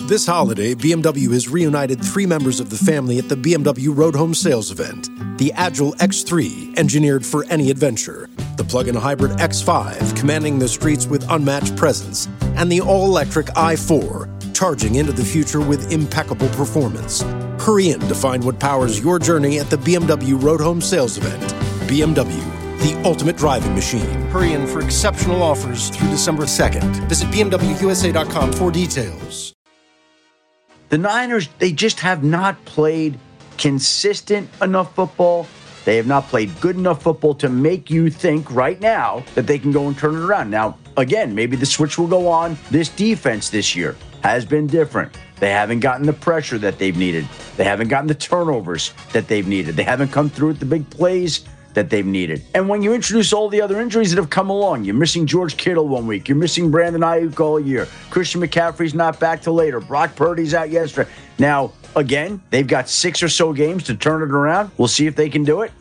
This holiday, BMW has reunited 3 members of the family at the BMW Road Home Sales event. The Agile X3, engineered for any adventure. The plug-in hybrid X5, commanding the streets with unmatched presence. And the all-electric i4, charging into the future with impeccable performance. Hurry in to find what powers your journey at the BMW Road Home Sales event. BMW, the ultimate driving machine. Hurry in for exceptional offers through December 2nd. Visit BMWUSA.com for details. The Niners, they just have not played consistent enough football. They have not played good enough football to make you think right now that they can go and turn it around. Now, again, maybe the switch will go on. This defense this year has been different. They haven't gotten the pressure that they've needed. They haven't gotten the turnovers that they've needed. They haven't come through with the big plays that they've needed. And when you introduce all the other injuries that have come along, you're missing George Kittle one week, you're missing Brandon Ayuk all year, Christian McCaffrey's not back till later, Brock Purdy's out yesterday. Now, again, they've got 6 or so games to turn it around. We'll see if they can do it.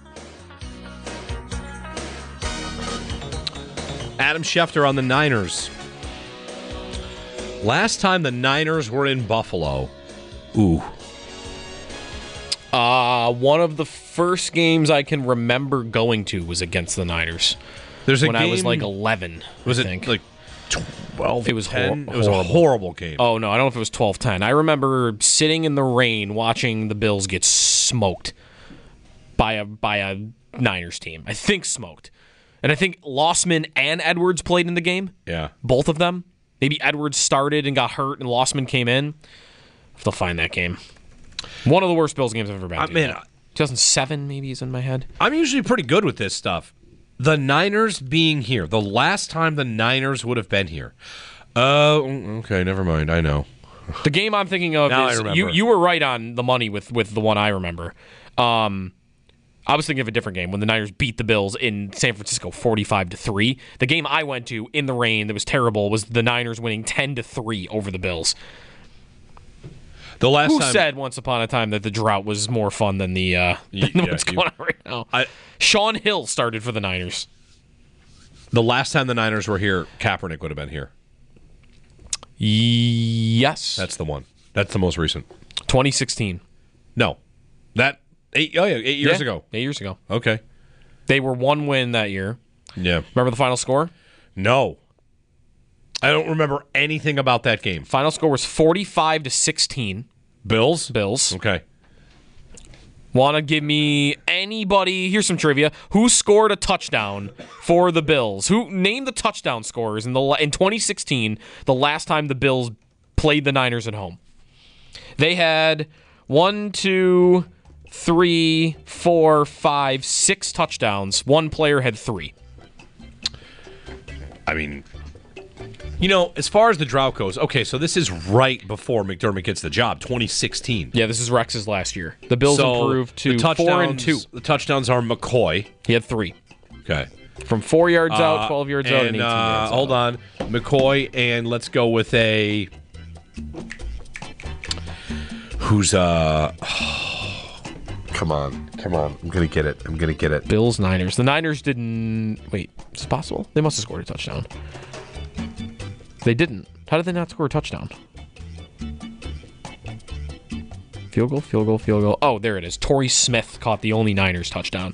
Adam Schefter on the Niners. Last time the Niners were in Buffalo. One of the first games I can remember going to was against the Niners. There's a when game, I was like 11. Was I it think. like 12? It was 10? horrible. It was a horrible game. Oh no, I don't know if it was 12-10. I remember sitting in the rain watching the Bills get smoked by a Niners team. I think smoked. And I think Lossman and Edwards played in the game. Yeah. Both of them. Maybe Edwards started and got hurt and Lossman came in. If they'll find that game. One of the worst Bills games I've ever been to. Man, 2007 maybe is in my head. I'm usually pretty good with this stuff. The Niners being here. The last time the Niners would have been here. Okay, never mind. I know. The game I'm thinking of Now is I remember. you were right on the money with the one I remember. I was thinking of a different game when the Niners beat the Bills in San Francisco 45-3. The game I went to in the rain that was terrible was the Niners winning 10-3 over the Bills. The last Who time said once upon a time that the drought was more fun than what's going on right now? Sean Hill started for the Niners. The last time the Niners were here, Kaepernick would have been here. Yes. That's the one. That's the most recent. 2016. No. That 8 years ago. 8 years ago. Okay. They were 1 win that year. Yeah. Remember the final score? No. I don't remember anything about that game. Final score was 45-16. Bills? Bills. Okay. Want to give me anybody? Here's some trivia. Who scored a touchdown for the Bills? Who named the touchdown scorers in 2016, the last time the Bills played the Niners at home? They had 1, 2, 3, 4, 5, 6 touchdowns. One player had 3. I mean, as far as the drought goes, okay, so this is right before McDermott gets the job, 2016. Yeah, this is Rex's last year. The Bills improved to 4-2. The touchdowns are McCoy. He had 3. Okay. From 4 yards out, 12 yards out, and 18 yards out. Hold on. McCoy, and let's go with a... Who's... Come on. I'm going to get it. Bills, Niners. The Niners didn't... Wait, is it possible? They must have scored a touchdown. They didn't. How did they not score a touchdown? Field goal. Oh, there it is. Torrey Smith caught the only Niners touchdown.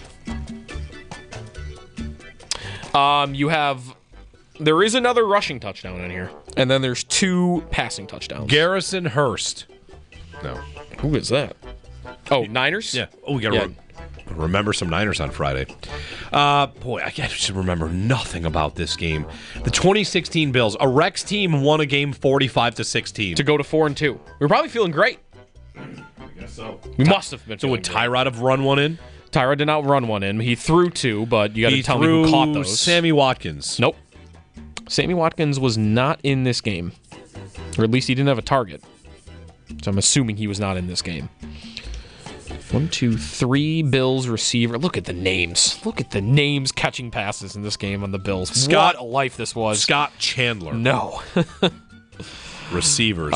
There is another rushing touchdown in here. And then there's 2 passing touchdowns. Garrison Hurst. No. Who is that? Oh, Niners? Yeah. Oh, we got to remember some Niners on Friday. Boy, I just remember nothing about this game. The 2016 Bills, a Rex team won a game 45-16. To go to 4-2. We were probably feeling great. I guess so. We must have been. So would Tyrod have run one in? Tyrod did not run one in. He threw 2, but you got to tell me who caught those. Sammy Watkins. Nope. Sammy Watkins was not in this game. Or at least he didn't have a target. So I'm assuming he was not in this game. 1, 2, 3 Bills receiver. Look at the names. Look at the names catching passes in this game on the Bills. What a life this was. Scott Chandler. No. Receivers.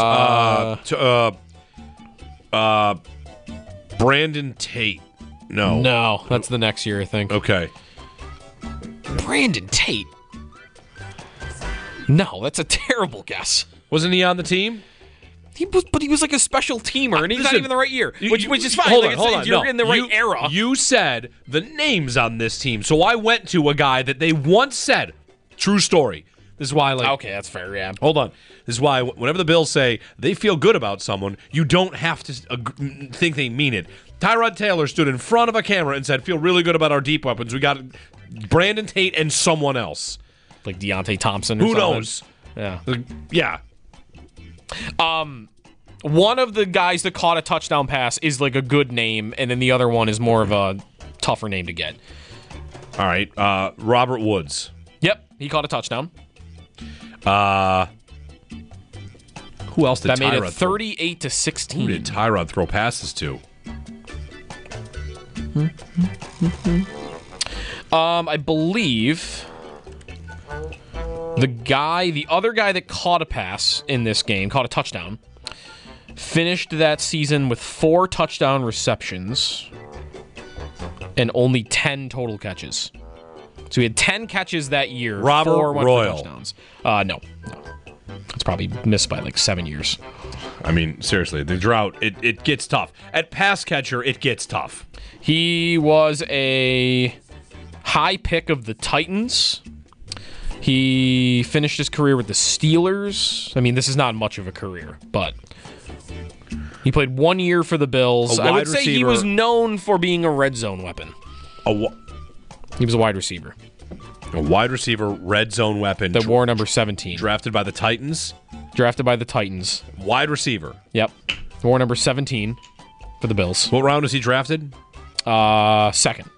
Brandon Tate. No, that's the next year, I think. Okay. Brandon Tate. No, that's a terrible guess. Wasn't he on the team? He was like a special teamer, and he's not Listen, even the right year, which is fine. Hold Like, on. You're No, in the right era. You said the names on this team, so I went to a guy that they once said, true story. This is why, Okay, that's fair, yeah. Hold on. This is why whenever the Bills say they feel good about someone, you don't have to think they mean it. Tyrod Taylor stood in front of a camera and said, feel really good about our deep weapons. We got Brandon Tate and someone else. Like Deontay Thompson or Who something. knows? Yeah. Yeah. One of the guys that caught a touchdown pass is like a good name, and then the other one is more of a tougher name to get. All right. Robert Woods. Yep, he caught a touchdown. Who else did That made it Tyrod throw? 38-16. Who did Tyrod throw passes to? I believe the other guy that caught a pass in this game, caught a touchdown, finished that season with 4 touchdown receptions and only 10 total catches. So he had 10 catches that year. Robert 4 went for Royal. touchdowns. No. It's probably missed by like 7 years. I mean, seriously, the drought, it gets tough. At pass catcher, it gets tough. He was a high pick of the Titans. He finished his career with the Steelers. I mean, this is not much of a career, but he played 1 year for the Bills. A I would wide say he receiver. was known for being a red zone weapon. He was a wide receiver A wide receiver, red zone weapon. that wore number 17. Drafted by the Titans. Drafted by the Titans. Wide receiver. Yep. Wore number 17 for the Bills. What round was he drafted? Second.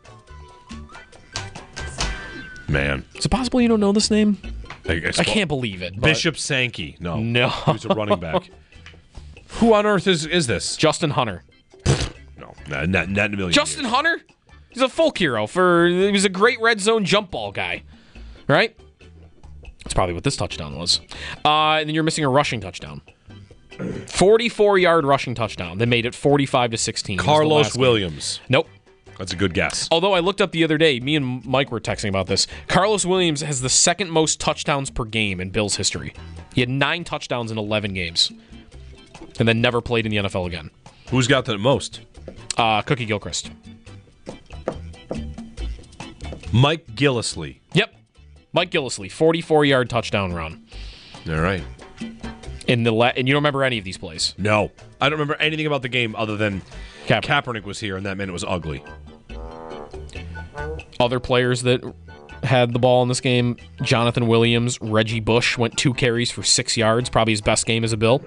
Man. Is it possible you don't know this name? I can't believe it. but- Bishop Sankey. No. No. He was a running back. Who on earth is this? Justin Hunter. No. Not in a million Justin years. Hunter? He's a folk hero. He was a great red zone jump ball guy. Right? That's probably what this touchdown was. And then you're missing a rushing touchdown. 44-yard rushing touchdown. They made it 45-16. Carlos Williams. Nope. That's a good guess. Although I looked up the other day, me and Mike were texting about this. Carlos Williams has the second most touchdowns per game in Bills history. He had 9 touchdowns in 11 games. And then never played in the NFL again. Who's got the most? Cookie Gilchrist. Mike Gillislee. Yep. Mike Gillislee, 44-yard touchdown run. All right. And you don't remember any of these plays. No. I don't remember anything about the game other than Kaepernick. Kaepernick was here, and that meant it was ugly. Other players that had the ball in this game, Jonathan Williams, Reggie Bush went 2 carries for 6 yards, probably his best game as a Bill.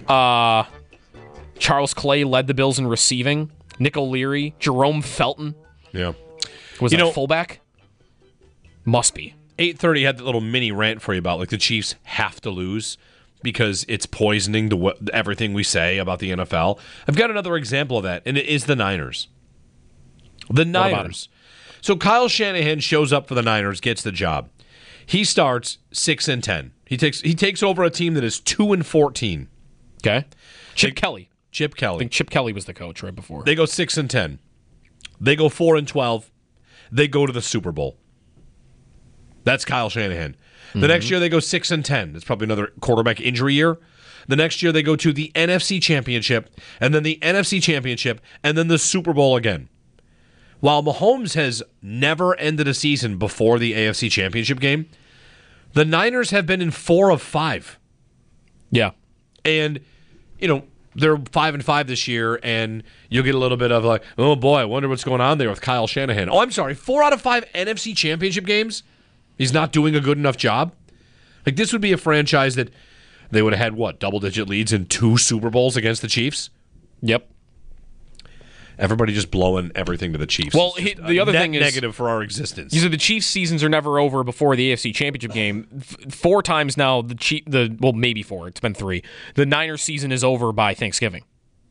Charles Clay led the Bills in receiving. Nick O'Leary, Jerome Felton Yeah. was You that know- fullback? Must be. 8:30 had that little mini rant for you about like the Chiefs have to lose because it's poisoning to everything we say about the NFL. I've got another example of that, and it is the Niners. The about Niners. So Kyle Shanahan shows up for the Niners, gets the job. He starts 6-10. He takes over a team that is 2-14. Okay. Chip Kelly. Chip I Kelly. think Chip Kelly was the coach right before. They go 6-10. They go 4-12. They go to the Super Bowl. That's Kyle Shanahan. The next year they go 6-10. That's probably another quarterback injury year. The next year they go to the NFC Championship, and then the NFC Championship, and then the Super Bowl again. While Mahomes has never ended a season before the AFC Championship game, the Niners have been in 4 of 5. Yeah. And, they're 5-5 this year, and you'll get a little bit of like, oh boy, I wonder what's going on there with Kyle Shanahan. Oh, I'm sorry, 4 out of 5 NFC Championship games? He's not doing a good enough job? Like, this would be a franchise that they would have had, double-digit leads in 2 Super Bowls against the Chiefs? Yep. Everybody just blowing everything to the Chiefs. Well, It's just the a other net thing is- negative for our existence. You said the Chiefs' seasons are never over before the AFC Championship game. 4 times now, maybe 4. It's been 3. The Niners' season is over by Thanksgiving.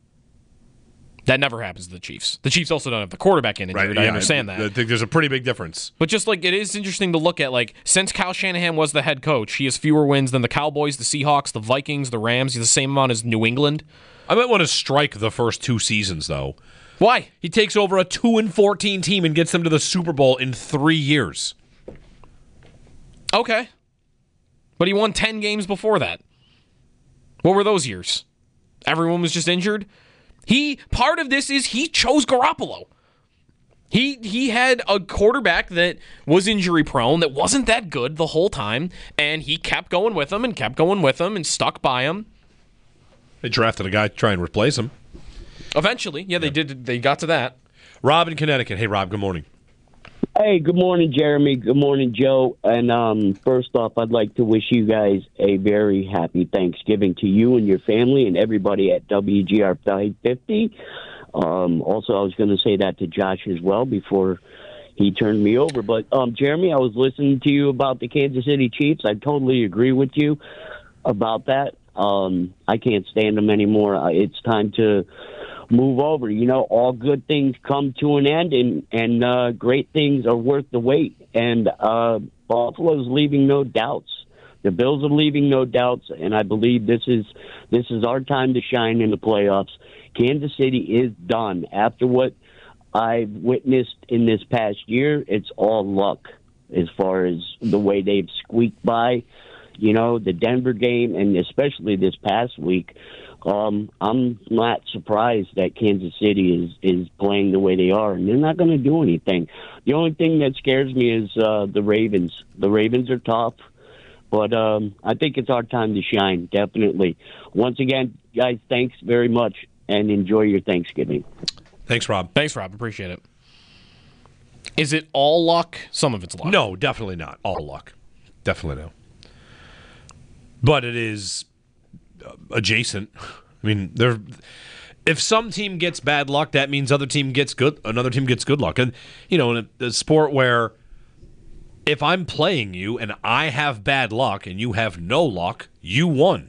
That never happens to the Chiefs. The Chiefs also don't have the quarterback injured. Right, I yeah, understand that. I think there's a pretty big difference. But just like it is interesting to look at, like, since Kyle Shanahan was the head coach, he has fewer wins than the Cowboys, the Seahawks, the Vikings, the Rams. He's the same amount as New England. I might want to strike the first 2 seasons, though. Why? He takes over a 2-14 team and gets them to the Super Bowl in 3 years. Okay. But he won 10 games before that. What were those years? Everyone was just injured. Part of this is he chose Garoppolo. He had a quarterback that was injury prone, that wasn't that good the whole time, and he kept going with him and stuck by him. They drafted a guy to try and replace him. Eventually, yeah, they did. They got to that. Rob in Connecticut. Hey, Rob, good morning. Hey, good morning, Jeremy. Good morning, Joe. And first off, I'd like to wish you guys a very happy Thanksgiving to you and your family and everybody at WGR 550. Also, I was going to say that to Josh as well before he turned me over. But, Jeremy, I was listening to you about the Kansas City Chiefs. I totally agree with you about that. I can't stand them anymore. It's time to move over. You know, all good things come to an end, and great things are worth the wait. And Buffalo's leaving no doubts. The Bills are leaving no doubts, and I believe this is our time to shine in the playoffs. Kansas City is done. After what I've witnessed in this past year, it's all luck as far as the way they've squeaked by. You know, the Denver game, and especially this past week, I'm not surprised that Kansas City is playing the way they are, and they're not going to do anything. The only thing that scares me is the Ravens. The Ravens are tough, but I think it's our time to shine, definitely. Once again, guys, thanks very much, and enjoy your Thanksgiving. Thanks, Rob. Thanks, Rob. Appreciate it. Is it all luck? Some of it's luck. No, definitely not. All luck. Definitely no. But it is adjacent. I mean, if some team gets bad luck, that means another team gets good luck. And, you know, in a sport where if I'm playing you and I have bad luck and you have no luck, you won.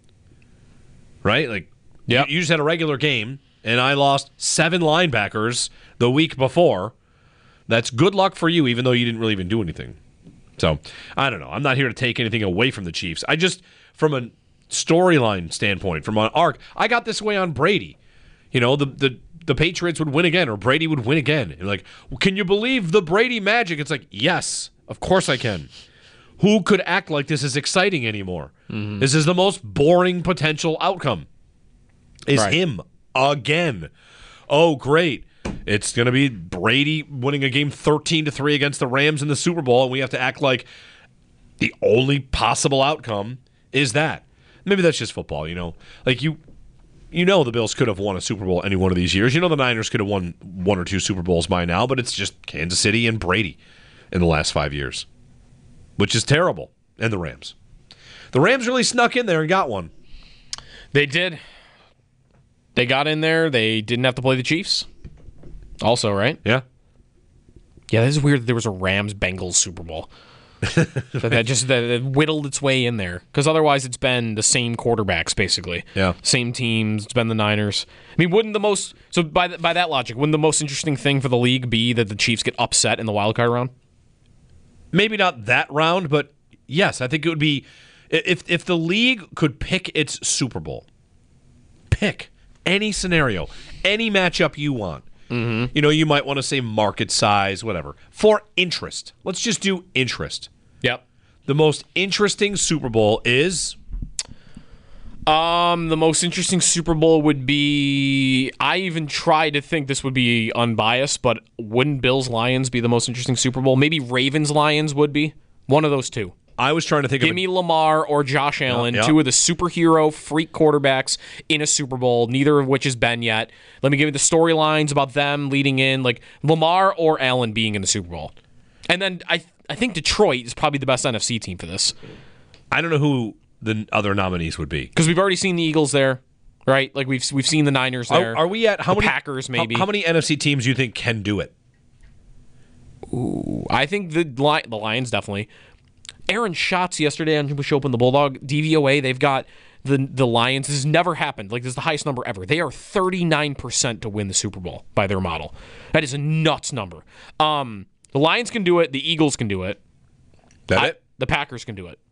Right? Like, yep. You just had a regular game and I lost 7 linebackers the week before. That's good luck for you, even though you didn't really even do anything. So, I don't know. I'm not here to take anything away from the Chiefs. I just, from a storyline standpoint, from an arc, I got this way on Brady. You know, the Patriots would win again, or Brady would win again. And like, can you believe the Brady magic? It's like, yes, of course I can. Who could act like this is exciting anymore? Mm-hmm. This is the most boring potential outcome. Is him again. Oh, great. It's going to be Brady winning a game 13-3 against the Rams in the Super Bowl, and we have to act like the only possible outcome is that. Maybe that's just football, you know. Like, you know the Bills could have won a Super Bowl any one of these years. You know the Niners could have won 1 or 2 Super Bowls by now, but it's just Kansas City and Brady in the last 5 years, which is terrible, and the Rams. The Rams really snuck in there and got one. They did. They got in there. They didn't have to play the Chiefs. Also, right? Yeah. Yeah, this is weird that there was a Rams-Bengals Super Bowl. that whittled its way in there. Because otherwise it's been the same quarterbacks, basically. Yeah. Same teams. It's been the Niners. I mean, wouldn't the most... So by that logic, wouldn't the most interesting thing for the league be that the Chiefs get upset in the wildcard round? Maybe not that round, but yes, I think it would be... If the league could pick its Super Bowl, pick any scenario, any matchup you want. Mm-hmm. You know, you might want to say market size, whatever. For interest. Let's just do interest. Yep. The most interesting Super Bowl is? The most interesting Super Bowl would be... I even tried to think this would be unbiased, but wouldn't Bills-Lions be the most interesting Super Bowl? Maybe Ravens-Lions would be. One of those two. I was trying to think Give me Lamar or Josh Allen, two of the superhero freak quarterbacks in a Super Bowl, neither of which has been yet. Let me give you the storylines about them leading in, like Lamar or Allen being in the Super Bowl. And then I think Detroit is probably the best NFC team for this. I don't know who the other nominees would be. Because we've already seen the Eagles there, right? Like we've seen the Niners there. Are we at how many Packers maybe? How many NFC teams do you think can do it? Ooh, I think the Lions definitely. Aaron Schatz yesterday on Bush Open, the Bulldog, DVOA, they've got the Lions. This has never happened. Like, this is the highest number ever. They are 39% to win the Super Bowl by their model. That is a nuts number. The Lions can do it. The Eagles can do it. It? The Packers can do it.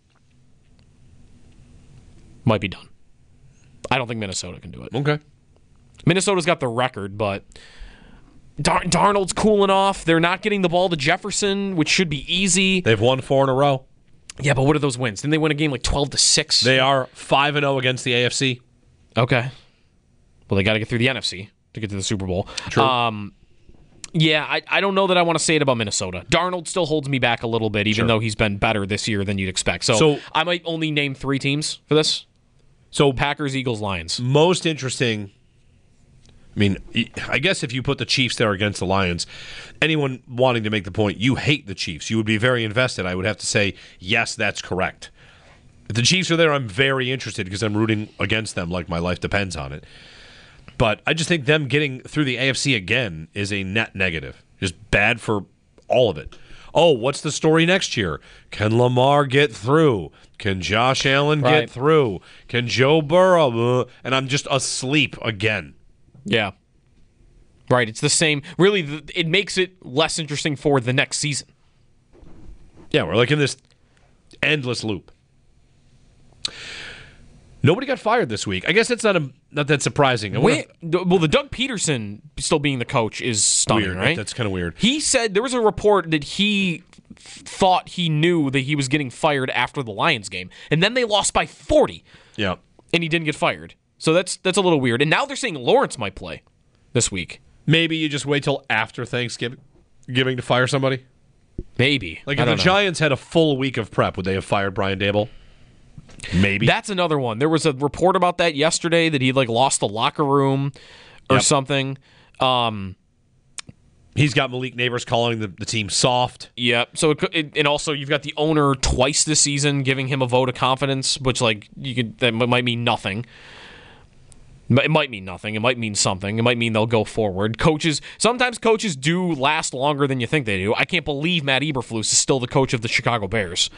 Might be done. I don't think Minnesota can do it. Okay. Minnesota's got the record, but... Darnold's cooling off. They're not getting the ball to Jefferson, which should be easy. They've won 4 in a row. Yeah, but what are those wins? Didn't they win a game like 12-6? They are 5-0 against the AFC. Okay. Well, they got to get through the NFC to get to the Super Bowl. True. Yeah, I don't know that I want to say it about Minnesota. Darnold still holds me back a little bit, even though he's been better this year than you'd expect. So I might only name 3 teams for this. So Packers, Eagles, Lions. Most interesting. I mean, I guess if you put the Chiefs there against the Lions, anyone wanting to make the point, you hate the Chiefs, you would be very invested. I would have to say, yes, that's correct. If the Chiefs are there, I'm very interested because I'm rooting against them like my life depends on it. But I just think them getting through the AFC again is a net negative. Just bad for all of it. Oh, what's the story next year? Can Lamar get through? Can Josh Allen get through? Can Joe Burrow? And I'm just asleep again. Yeah. Right. It's the same. Really, it makes it less interesting for the next season. Yeah, we're like in this endless loop. Nobody got fired this week. I guess that's not that surprising. Well, the Doug Peterson still being the coach is stunning, weird, right? That's kind of weird. He said there was a report that he thought he knew that he was getting fired after the Lions game, and then they lost by 40. Yeah, and he didn't get fired. So that's a little weird. And now they're saying Lawrence might play this week. Maybe you just wait till after Thanksgiving to fire somebody. Maybe. Like if the Giants had a full week of prep, would they have fired Brian Daboll? Maybe. That's another one. There was a report about that yesterday that he lost the locker room or something. He's got Malik Neighbors calling the team soft. Yep. So and also you've got the owner twice this season giving him a vote of confidence, which that might mean nothing. It might mean nothing. It might mean something. It might mean they'll go forward. Sometimes coaches do last longer than you think they do. I can't believe Matt Eberflus is still the coach of the Chicago Bears.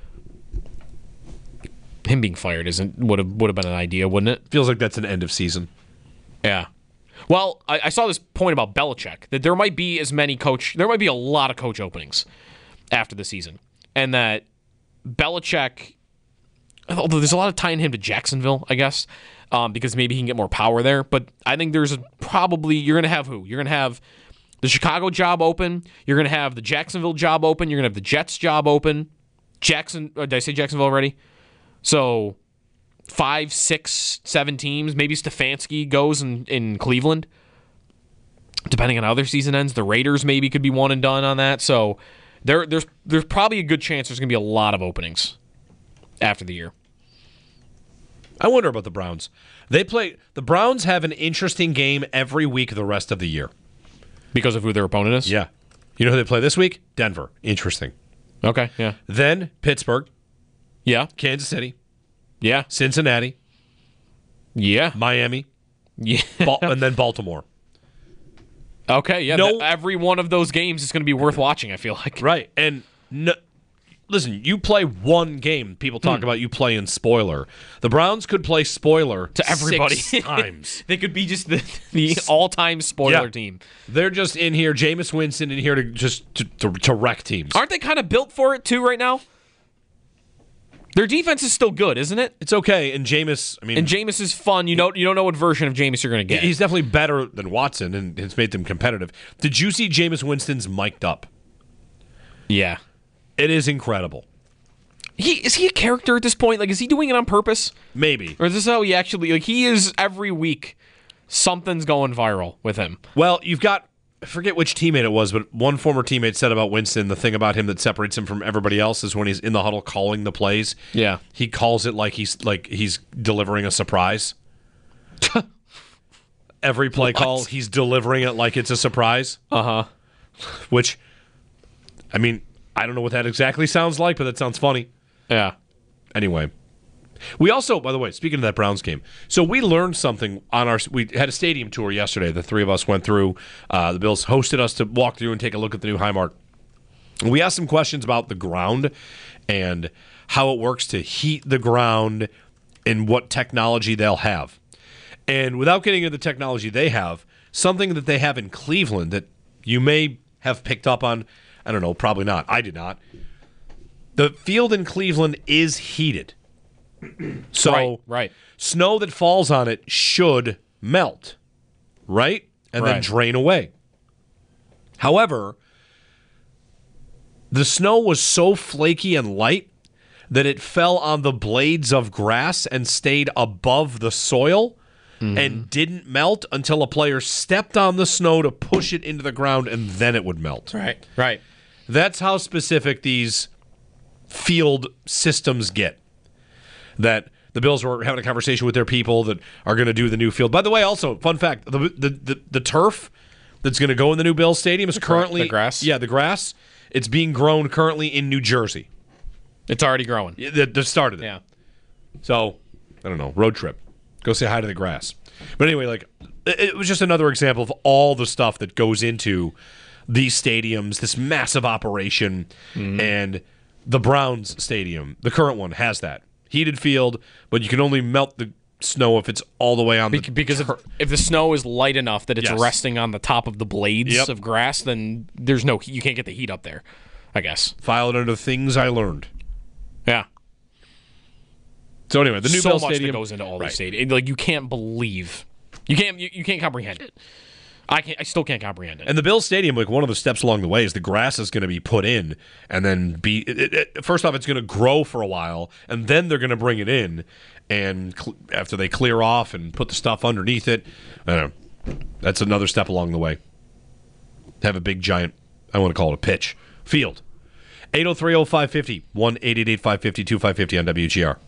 Him being fired would have been an idea, wouldn't it? Feels like that's an end of season. Yeah. Well, I saw this point about Belichick that there might be a lot of coach openings after the season, and that Belichick, although there's a lot of tying him to Jacksonville, I guess, because maybe he can get more power there. But I think you're going to have who? You're going to have the Chicago job open. You're going to have the Jacksonville job open. You're going to have the Jets job open. Did I say Jacksonville already? So 5, 6, 7 teams. Maybe Stefanski goes in Cleveland, depending on how their season ends. The Raiders maybe could be one and done on that. So there's probably a good chance there's going to be a lot of openings after the year. I wonder about the Browns. The Browns have an interesting game every week the rest of the year. Because of who their opponent is? Yeah. You know who they play this week? Denver. Interesting. Okay, yeah. Then Pittsburgh. Yeah. Kansas City. Yeah. Cincinnati. Yeah. Miami. Yeah. And then Baltimore. Okay, yeah. Every one of those games is going to be worth watching, I feel like. Right. And listen, you play one game, people talk about you playing spoiler. The Browns could play spoiler to everybody 6 times. They could be just the all-time spoiler team. They're just in here, Jameis Winston in here to wreck teams. Aren't they kind of built for it too right now? Their defense is still good, isn't it? It's okay, and Jameis is fun. You don't know what version of Jameis you're going to get. He's definitely better than Watson, and it's made them competitive. Did you see Jameis Winston's mic'd up? Yeah. It is incredible. Is he a character at this point? Is he doing it on purpose? Maybe. Or is this how he actually... he is every week, something's going viral with him. Well, you've got... I forget which teammate it was, but one former teammate said about Winston, the thing about him that separates him from everybody else is when he's in the huddle calling the plays. Yeah. He calls it like he's delivering a surprise. Every play call, he's delivering it like it's a surprise. Uh-huh. Which, I don't know what that exactly sounds like, but that sounds funny. Yeah. Anyway. We also, by the way, speaking of that Browns game, so we learned something we had a stadium tour yesterday. The 3 of us went through. The Bills hosted us to walk through and take a look at the new Highmark. We asked some questions about the ground and how it works to heat the ground and what technology they'll have. And without getting into the technology they have, something that they have in Cleveland that you may have picked up on, I don't know, probably not. I did not. The field in Cleveland is heated. So right. Snow that falls on it should melt, right? And then drain away. However, the snow was so flaky and light that it fell on the blades of grass and stayed above the soil, and didn't melt until a player stepped on the snow to push it into the ground, and then it would melt. Right. That's how specific these field systems get. That the Bills were having a conversation with their people that are going to do the new field. By the way, also, fun fact, the turf that's going to go in the new Bills Stadium is currently... The grass? Yeah, the grass. It's being grown currently in New Jersey. It's already growing. The start of it. Yeah. So, I don't know, road trip. Go say hi to the grass. But anyway, like, it was just another example of all the stuff that goes into these stadiums, this massive operation, and the Browns stadium, the current one, has that. Heated field, but you can only melt the snow if it's all the way on the... Because if the snow is light enough that it's Yes. resting on the top of the blades of grass, then there's no... You can't get the heat up there, I guess. File it under things I learned. Yeah. So anyway, the new so Bills much Stadium... that goes into all Right. these stadiums. Like, you can't believe... You can't comprehend it. I still can't comprehend it. And the Bills Stadium, like one of the steps along the way is the grass is going to be put in and then first off, it's going to grow for a while, and then they're going to bring it in, and after they clear off and put the stuff underneath it, I don't know. That's another step along the way. Have a big giant, I want to call it a pitch, field. 803-0550, 1-888-550-2550 on WGR.